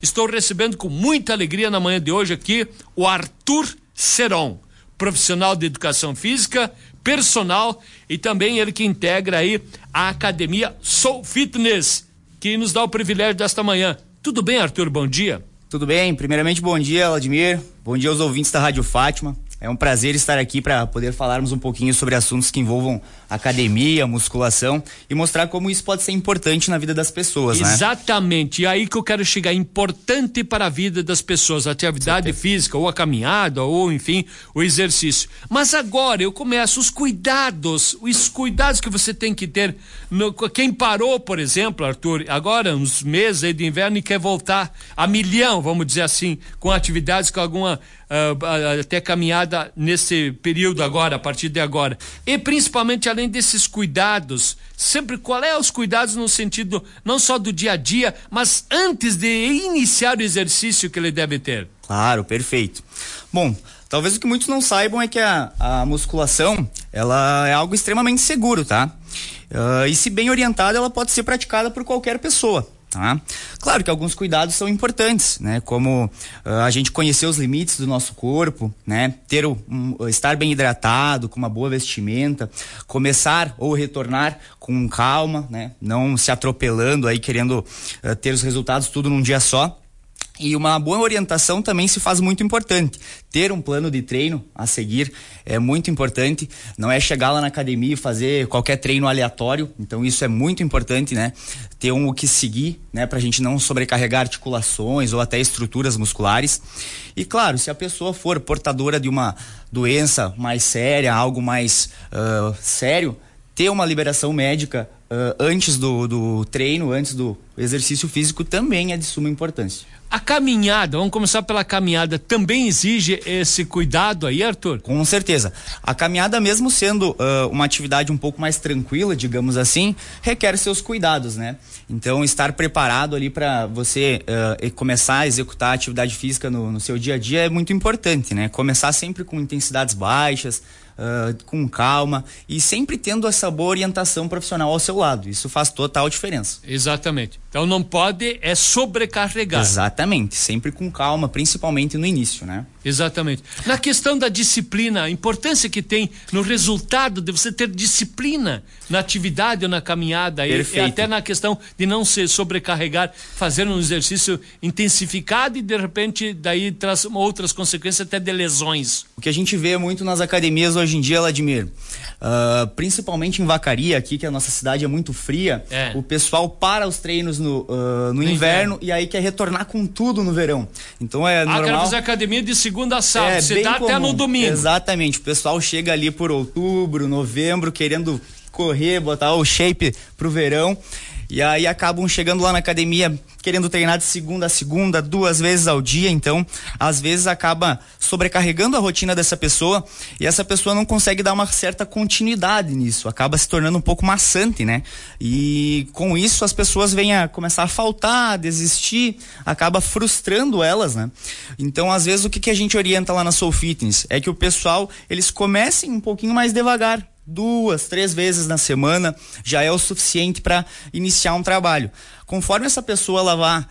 Estou recebendo com muita alegria na manhã de hoje aqui o Arthur Seron, profissional de educação física, personal e também ele que integra aí a academia Soul Fitness, que nos dá o privilégio desta manhã. Tudo bem, Arthur? Bom dia. Tudo bem, primeiramente bom dia, Vladimir, bom dia aos ouvintes da Rádio Fátima. É um prazer estar aqui para poder falarmos um pouquinho sobre assuntos que envolvam academia, musculação e mostrar como isso pode ser importante na vida das pessoas, né? Exatamente, e aí que eu quero chegar, importante para a vida das pessoas, a atividade física, ou a caminhada, ou enfim, o exercício. Mas agora eu começo os cuidados que você tem que ter. Quem parou, por exemplo, Arthur, agora uns meses aí de inverno e quer voltar a milhão, vamos dizer assim, com atividades, com alguma até caminhada nesse período agora, a partir de agora. E principalmente, além desses cuidados, sempre qual é os cuidados no sentido não só do dia a dia, mas antes de iniciar o exercício que ele deve ter? Claro, perfeito. Bom, talvez o que muitos não saibam é que a musculação, ela é algo extremamente seguro, tá? E se bem orientada, ela pode ser praticada por qualquer pessoa. Tá? Claro que alguns cuidados são importantes, né? Como a gente conhecer os limites do nosso corpo, né? Estar bem hidratado, com uma boa vestimenta, começar ou retornar com calma, né? Não se atropelando aí, querendo ter os resultados tudo num dia só. E uma boa orientação também se faz muito importante. Ter um plano de treino a seguir é muito importante. Não é chegar lá na academia e fazer qualquer treino aleatório. Então isso é muito importante, né? Ter o que seguir, né? Pra gente não sobrecarregar articulações ou até estruturas musculares. E claro, se a pessoa for portadora de uma doença mais séria, algo mais sério, ter uma liberação médica antes do treino, antes do exercício físico também é de suma importância. A caminhada, vamos começar pela caminhada, também exige esse cuidado aí, Arthur? Com certeza. A caminhada, mesmo sendo uma atividade um pouco mais tranquila, digamos assim, requer seus cuidados, né? Então, estar preparado ali para você começar a executar a atividade física no seu dia a dia é muito importante, né? Começar sempre com intensidades baixas, com calma e sempre tendo essa boa orientação profissional ao seu lado. Isso faz total diferença. Exatamente. Então não pode sobrecarregar. Exatamente, sempre com calma, principalmente no início, né? Exatamente. Na questão da disciplina, a importância que tem no resultado de você ter disciplina na atividade ou na caminhada e até na questão de não se sobrecarregar, fazer um exercício intensificado e de repente daí traz outras consequências até de lesões. O que a gente vê muito nas academias hoje em dia, Vladimir, principalmente em Vacaria aqui, que a nossa cidade é muito fria, o pessoal para os treinos no inverno e aí quer retornar com tudo no verão. Então é normal. Quero fazer academia de segunda a sábado, você dá até no domingo. Exatamente, o pessoal chega ali por outubro, novembro, querendo correr, botar o shape pro verão. E aí acabam chegando lá na academia querendo treinar de segunda a segunda, 2 vezes ao dia. Então, às vezes acaba sobrecarregando a rotina dessa pessoa e essa pessoa não consegue dar uma certa continuidade nisso. Acaba se tornando um pouco maçante, né? E com isso as pessoas vêm a começar a faltar, a desistir, acaba frustrando elas, né? Então, às vezes, o que a gente orienta lá na Soul Fitness é que o pessoal, eles comecem um pouquinho mais devagar. 2, 3 vezes na semana já é o suficiente para iniciar um trabalho. Conforme essa pessoa ela vá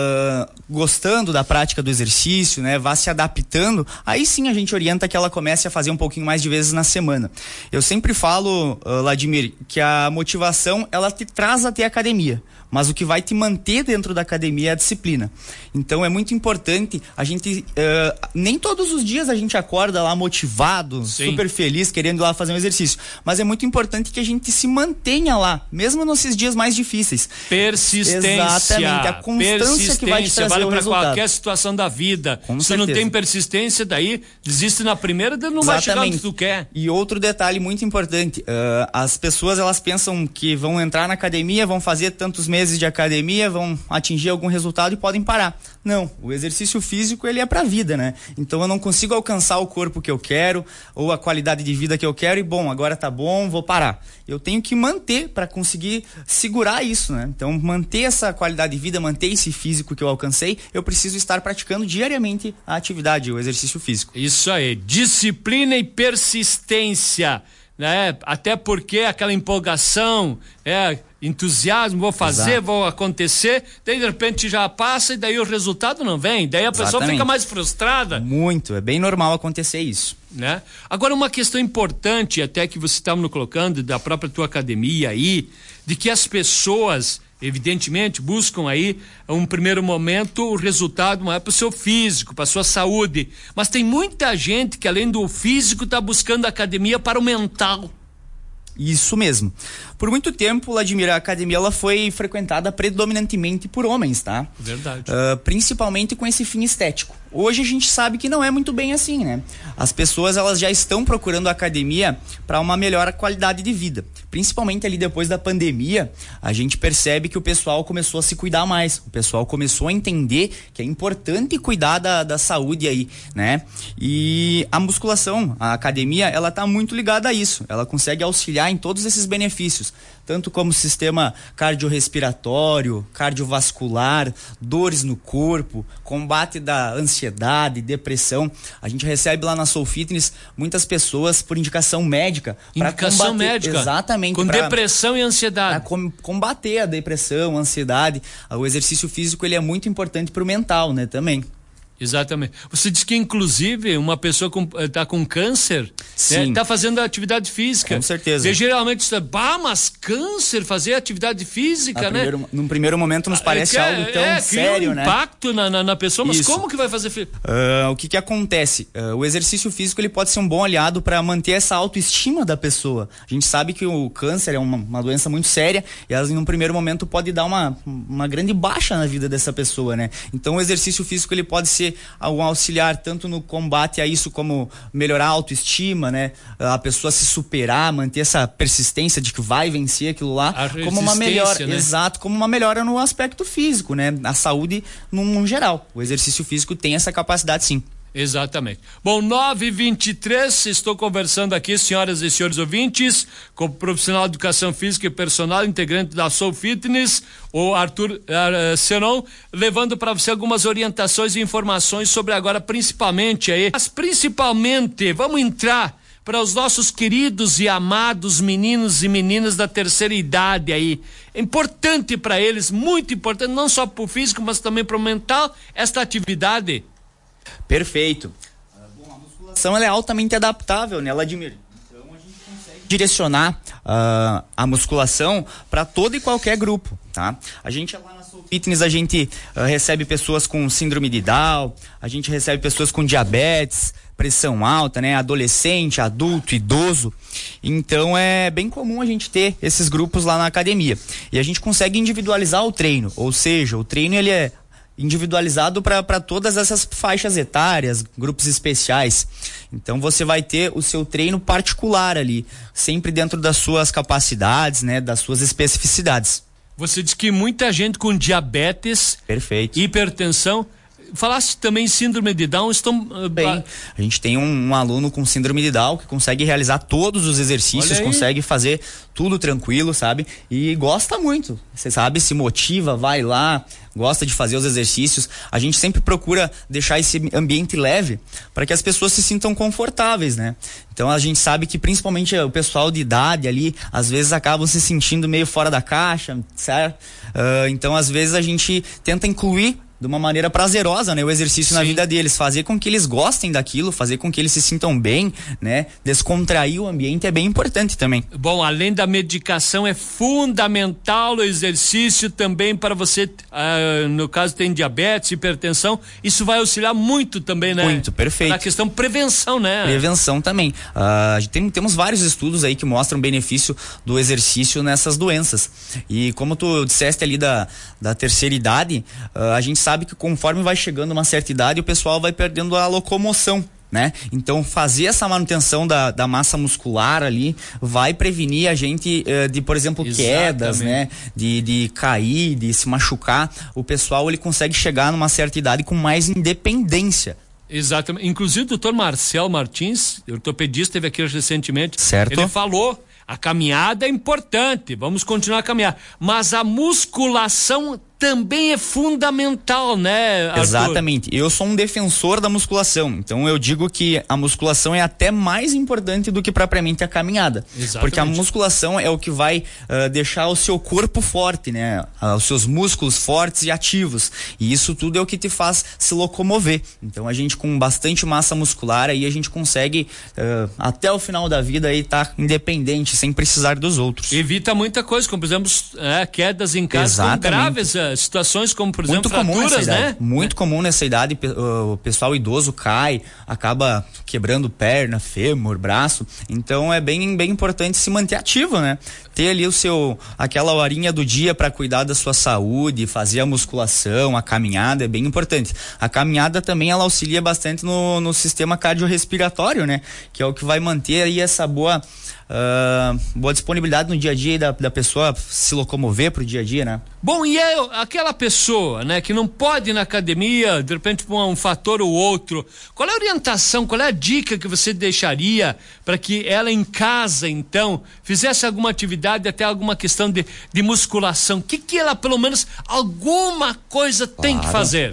gostando da prática do exercício, né, vá se adaptando, aí sim a gente orienta que ela comece a fazer um pouquinho mais de vezes na semana. Eu sempre falo, Vladimir, que a motivação ela te traz até a academia, mas o que vai te manter dentro da academia é a disciplina. Então é muito importante a gente, nem todos os dias a gente acorda lá motivado, super feliz, querendo ir lá fazer um exercício, mas é muito importante que a gente se mantenha lá, mesmo nesses dias mais difíceis. Persistência. Exatamente, a constância que vai te trazer vale o para resultado. Qualquer situação da vida. Com Se certeza. não tem persistência, daí desiste na primeira, daí não vai chegar onde tu quer. E outro detalhe muito importante, as pessoas elas pensam que vão entrar na academia, vão fazer tantos meses de academia, vão atingir algum resultado e podem parar. Não, o exercício físico ele é pra vida, né? Então eu não consigo alcançar o corpo que eu quero ou a qualidade de vida que eu quero e bom, agora tá bom, vou parar. Eu tenho que manter para conseguir segurar isso, né? Então manter essa qualidade de vida, manter esse físico que eu alcancei, eu preciso estar praticando diariamente a atividade, o exercício físico. Isso aí, disciplina e persistência. né? Até porque aquela empolgação, entusiasmo, vou fazer, Exato. vou acontecer, daí de repente já passa e daí o resultado não vem, daí a pessoa Exatamente. fica mais frustrada. Muito, é bem normal acontecer isso. Né? Agora, uma questão importante, até que você estava nos colocando, da própria tua academia aí, de que as pessoas, evidentemente, buscam aí, um primeiro momento, o resultado não é para o seu físico, para a sua saúde, mas tem muita gente que, além do físico, está buscando a academia para o mental. Isso mesmo. Por muito tempo, Vladimir, a academia ela foi frequentada predominantemente por homens, tá? Verdade. Principalmente com esse fim estético. Hoje a gente sabe que não é muito bem assim, né? As pessoas elas já estão procurando a academia para uma melhor qualidade de vida. Principalmente ali depois da pandemia, a gente percebe que o pessoal começou a se cuidar mais. O pessoal começou a entender que é importante cuidar da saúde aí, né? E a musculação, a academia, ela tá muito ligada a isso. Ela consegue auxiliar em todos esses benefícios, tanto como sistema cardiorrespiratório, cardiovascular, dores no corpo, combate da ansiedade, depressão. A gente recebe lá na Soul Fitness muitas pessoas por indicação médica. Indicação médica? Exatamente. Com depressão e ansiedade. Para combater a depressão, a ansiedade. O exercício físico ele é muito importante para o mental, né, também. Exatamente. Você diz que, inclusive, uma pessoa está com câncer, está fazendo atividade física. Com certeza. E geralmente você mas câncer, fazer atividade física, né? Num primeiro momento nos parece algo tão sério, né? Cria um impacto na pessoa, mas Isso. como que vai fazer? O que acontece? O exercício físico ele pode ser um bom aliado para manter essa autoestima da pessoa. A gente sabe que o câncer é uma doença muito séria e ela, num primeiro momento, pode dar uma grande baixa na vida dessa pessoa, né? Então, o exercício físico ele pode ser um auxiliar tanto no combate a isso, como melhorar a autoestima, né? A pessoa se superar, manter essa persistência de que vai vencer aquilo lá, como uma melhora, né? Exato, como uma melhora no aspecto físico, né? A saúde num geral. O exercício físico tem essa capacidade, sim. Exatamente. Bom, 9h23, estou conversando aqui, senhoras e senhores ouvintes, com o profissional de educação física e personal, integrante da Soul Fitness, o Arthur Seron, levando para você algumas orientações e informações sobre agora, principalmente aí, mas principalmente, vamos entrar para os nossos queridos e amados meninos e meninas da terceira idade aí. É importante para eles, muito importante, não só para o físico, mas também para o mental, esta atividade. Perfeito. Bom, a musculação ela é altamente adaptável, né, Vladimir? Então a gente consegue direcionar a musculação para todo e qualquer grupo, tá? A gente lá na Soul Fitness, a gente recebe pessoas com síndrome de Down, a gente recebe pessoas com diabetes, pressão alta, né? Adolescente, adulto, idoso. Então é bem comum a gente ter esses grupos lá na academia. E a gente consegue individualizar o treino, ou seja, o treino ele é individualizado para todas essas faixas etárias, grupos especiais. Então você vai ter o seu treino particular ali, sempre dentro das suas capacidades, né, das suas especificidades. Você diz que muita gente com diabetes, perfeito, hipertensão, falasse também síndrome de Down, estão bem. A gente tem um aluno com síndrome de Down que consegue realizar todos os exercícios, consegue fazer tudo tranquilo, sabe? E gosta muito, você sabe, se motiva, vai lá, gosta de fazer os exercícios. A gente sempre procura deixar esse ambiente leve para que as pessoas se sintam confortáveis, né? Então a gente sabe que principalmente o pessoal de idade ali, às vezes acabam se sentindo meio fora da caixa, certo? Então às vezes a gente tenta incluir de uma maneira prazerosa, né, o exercício na vida deles, fazer com que eles gostem daquilo, fazer com que eles se sintam bem, né, descontrair o ambiente é bem importante também. Bom, além da medicação é fundamental o exercício também para você, no caso tem diabetes, hipertensão, isso vai auxiliar muito também, né? Muito, perfeito. Na questão prevenção, né? Prevenção também. Temos vários estudos aí que mostram o benefício do exercício nessas doenças. E como tu disseste ali da terceira idade, a gente sabe que conforme vai chegando uma certa idade, o pessoal vai perdendo a locomoção, né? Então fazer essa manutenção da massa muscular ali vai prevenir a gente de, por exemplo, quedas, né? De cair, de se machucar. O pessoal ele consegue chegar numa certa idade com mais independência. Exatamente. Inclusive o doutor Marcel Martins, ortopedista, esteve aqui recentemente. Certo. Ele falou, a caminhada é importante, vamos continuar a caminhar, mas a musculação também é fundamental, né, Arthur? Exatamente. Eu sou um defensor da musculação, então eu digo que a musculação é até mais importante do que propriamente a caminhada. Exatamente. Porque a musculação é o que vai deixar o seu corpo forte, né? Os seus músculos fortes e ativos. E isso tudo é o que te faz se locomover. Então a gente com bastante massa muscular aí a gente consegue até o final da vida aí estar independente, sem precisar dos outros. Evita muita coisa, como por exemplo quedas em casa graves, situações como por exemplo fraturas, né? Muito comum nessa idade, o pessoal idoso cai, acaba quebrando perna, fêmur, braço. Então é bem importante se manter ativo, né? Ter ali aquela horinha do dia para cuidar da sua saúde, fazer a musculação, a caminhada é bem importante. A caminhada também ela auxilia bastante no sistema cardiorrespiratório, né? Que é o que vai manter aí essa boa disponibilidade no dia a dia da pessoa se locomover pro dia a dia, né? Bom, e aquela pessoa, né, que não pode ir na academia, de repente por um fator ou outro, qual é a orientação, qual é a dica que você deixaria para que ela em casa, então, fizesse alguma atividade, até alguma questão de musculação? O que ela, pelo menos, alguma coisa tem que fazer?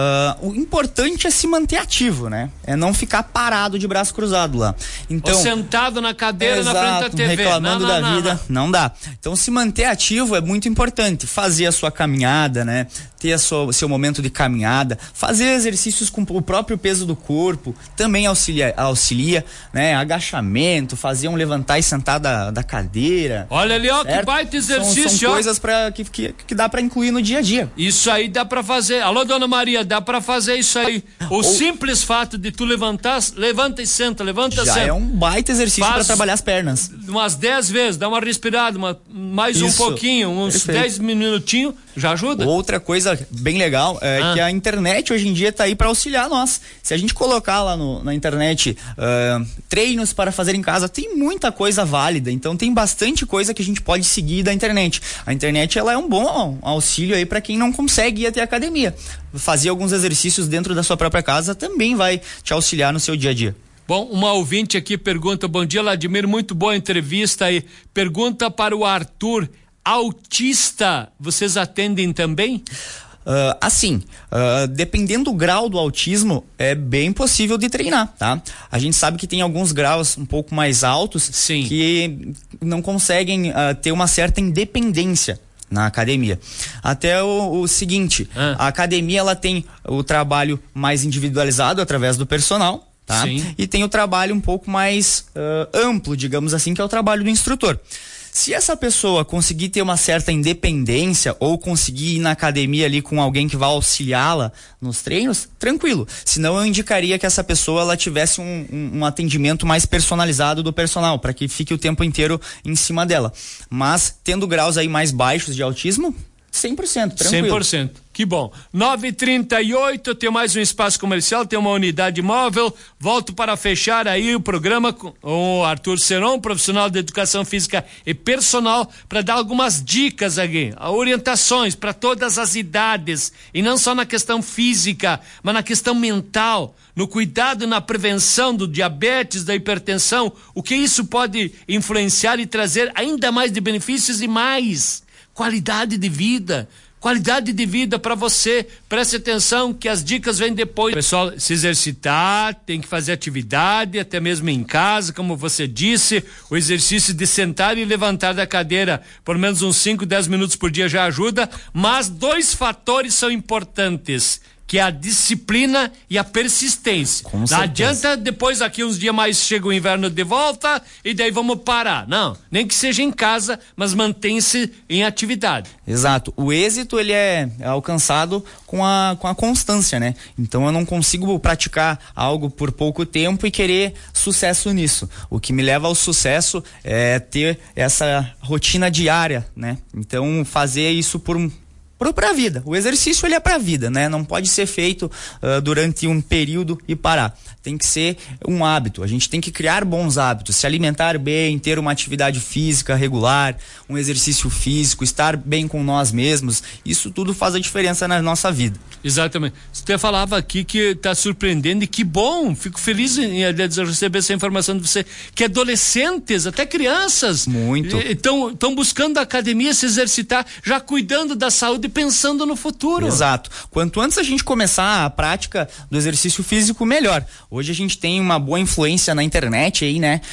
O importante é se manter ativo, né? É não ficar parado de braço cruzado lá. Então, ou sentado na cadeira na frente da TV. Reclamando da vida, não dá. Então se manter ativo é muito importante. Fazer a sua caminhada, né? Ter seu momento de caminhada, fazer exercícios com o próprio peso do corpo, também auxilia, né? Agachamento, fazer um levantar e sentar da cadeira. Olha ali, ó, certo? Que baita exercício. São coisas que dá pra incluir no dia a dia. Isso aí dá pra fazer. Alô, dona Maria, dá pra fazer isso aí. Simples fato de tu levanta e senta, levanta, já senta. É um baita exercício pra trabalhar as pernas. Umas 10 vezes, dá uma respirada, mais um pouquinho, uns 10 minutinhos, já ajuda. Outra coisa bem legal é que a internet hoje em dia tá aí para auxiliar nós. Se a gente colocar lá na internet treinos para fazer em casa, tem muita coisa válida, então tem bastante coisa que a gente pode seguir da internet. A internet ela é um bom auxílio aí para quem não consegue ir até a academia. Fazer alguns exercícios dentro da sua própria casa também vai te auxiliar no seu dia a dia. Bom, uma ouvinte aqui pergunta, bom dia, Vladimir, muito boa entrevista aí. Pergunta para o Arthur, autista, vocês atendem também? Dependendo do grau do autismo, é bem possível de treinar, tá? A gente sabe que tem alguns graus um pouco mais altos Sim. que não conseguem ter uma certa independência na academia. Até o seguinte, a academia ela tem o trabalho mais individualizado através do personal, tá? Sim. E tem o trabalho um pouco mais amplo, digamos assim, que é o trabalho do instrutor. Se essa pessoa conseguir ter uma certa independência ou conseguir ir na academia ali com alguém que vai auxiliá-la nos treinos, tranquilo. Senão eu indicaria que essa pessoa ela tivesse um atendimento mais personalizado do personal, para que fique o tempo inteiro em cima dela. Mas tendo graus aí mais baixos de autismo, 100%, tranquilo. 100%. Que bom. 9h38, tem mais um espaço comercial, tem uma unidade móvel. Volto para fechar aí o programa com o Arthur Seron, profissional de educação física e personal, para dar algumas dicas aqui, orientações para todas as idades, e não só na questão física, mas na questão mental, no cuidado, na prevenção do diabetes, da hipertensão, o que isso pode influenciar e trazer ainda mais de benefícios e mais qualidade de vida para você. Preste atenção que as dicas vêm depois. Pessoal, se exercitar, tem que fazer atividade, até mesmo em casa, como você disse, o exercício de sentar e levantar da cadeira por menos uns 5-10 minutos por dia já ajuda, mas 2 fatores são importantes, que é a disciplina e a persistência. Não adianta depois aqui uns dias mais chega o inverno de volta e daí vamos parar. Não, nem que seja em casa, mas mantém-se em atividade. Exato. O êxito ele é alcançado com a constância, né? Então eu não consigo praticar algo por pouco tempo e querer sucesso nisso. O que me leva ao sucesso é ter essa rotina diária, né? Então fazer isso para a vida. O exercício ele é para a vida, né? Não pode ser feito durante um período e parar. Tem que ser um hábito. A gente tem que criar bons hábitos, se alimentar bem, ter uma atividade física regular, um exercício físico, estar bem com nós mesmos. Isso tudo faz a diferença na nossa vida. Exatamente. Você falava aqui que está surpreendendo, e que bom, fico feliz em receber essa informação de você, que adolescentes, até crianças, muito, estão buscando a academia, se exercitar, já cuidando da saúde e pensando no futuro. Exato. Quanto antes a gente começar a prática do exercício físico, melhor. Hoje a gente tem uma boa influência na internet aí, né?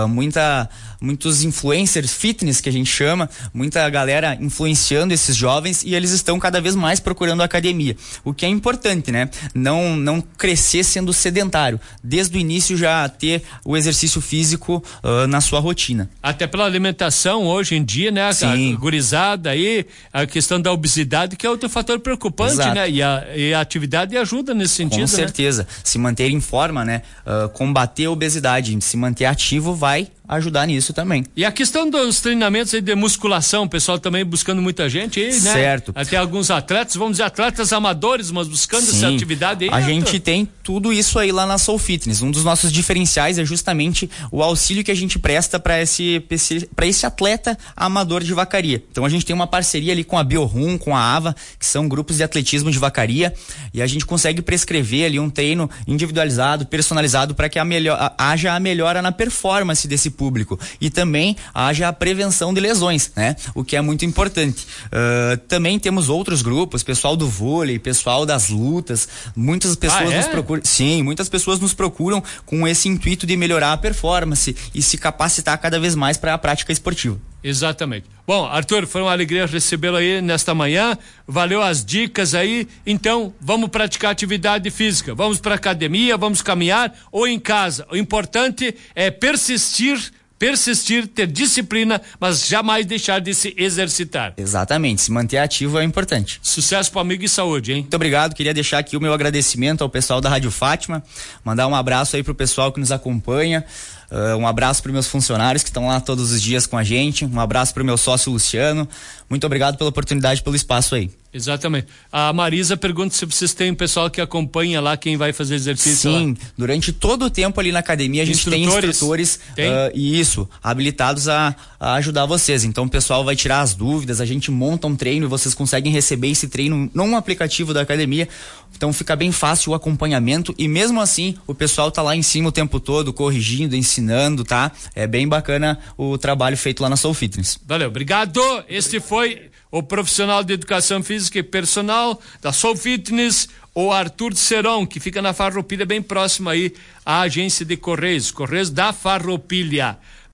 Muitos influencers fitness, que a gente chama, muita galera influenciando esses jovens, e eles estão cada vez mais procurando a academia. O que é importante, né? Não crescer sendo sedentário. Desde o início já ter o exercício físico na sua rotina. Até pela alimentação hoje em dia, né? Sim. A gurizada aí, a questão da obesidade, que é outro fator preocupante, exato, né? E a atividade ajuda nesse sentido, com certeza. Né? Se manter em forma, né? Combater a obesidade, se manter ativo vai ajudar nisso também. E a questão dos treinamentos aí de musculação, o pessoal também buscando muita gente aí, né? Certo. Até alguns atletas, vamos dizer, atletas amadores, mas buscando essa atividade aí. A gente tem tudo isso aí lá na Soul Fitness. Um dos nossos diferenciais é justamente o auxílio que a gente presta para esse atleta amador de Vacaria. Então a gente tem uma parceria ali com a BioRum, com a AVA, que são grupos de atletismo de Vacaria, e a gente consegue prescrever ali um treino individualizado, personalizado, para que haja a melhora na performance desse público, e também haja a prevenção de lesões, né? O que é muito importante. Também temos outros grupos, pessoal do vôlei, pessoal das lutas, muitas pessoas nos procuram. Sim, muitas pessoas nos procuram com esse intuito de melhorar a performance e se capacitar cada vez mais para a prática esportiva. Exatamente. Bom, Arthur, foi uma alegria recebê-lo aí nesta manhã, valeu as dicas aí. Então, vamos praticar atividade física, vamos para academia, vamos caminhar ou em casa. O importante é persistir, ter disciplina, mas jamais deixar de se exercitar. Exatamente, se manter ativo é importante. Sucesso pro amigo e saúde, hein? Muito obrigado, queria deixar aqui o meu agradecimento ao pessoal da Rádio Fátima, mandar um abraço aí pro pessoal que nos acompanha. Um abraço para meus funcionários que estão lá todos os dias com a gente. Um abraço para o meu sócio Luciano. Muito obrigado pela oportunidade, pelo espaço aí. Exatamente. A Marisa pergunta se vocês têm um pessoal que acompanha lá quem vai fazer exercício. Sim, lá. Durante todo o tempo ali na academia a gente tem instrutores habilitados a ajudar vocês. Então o pessoal vai tirar as dúvidas, a gente monta um treino e vocês conseguem receber esse treino num aplicativo da academia. Então fica bem fácil o acompanhamento, e mesmo assim o pessoal tá lá em cima o tempo todo, corrigindo, ensinando, tá? É bem bacana o trabalho feito lá na Soul Fitness. Valeu, obrigado. Este foi o profissional de educação física e personal da Soul Fitness, o Arthur Seron, que fica na Farroupilha, bem próximo aí à agência de Correios da Farroupilha.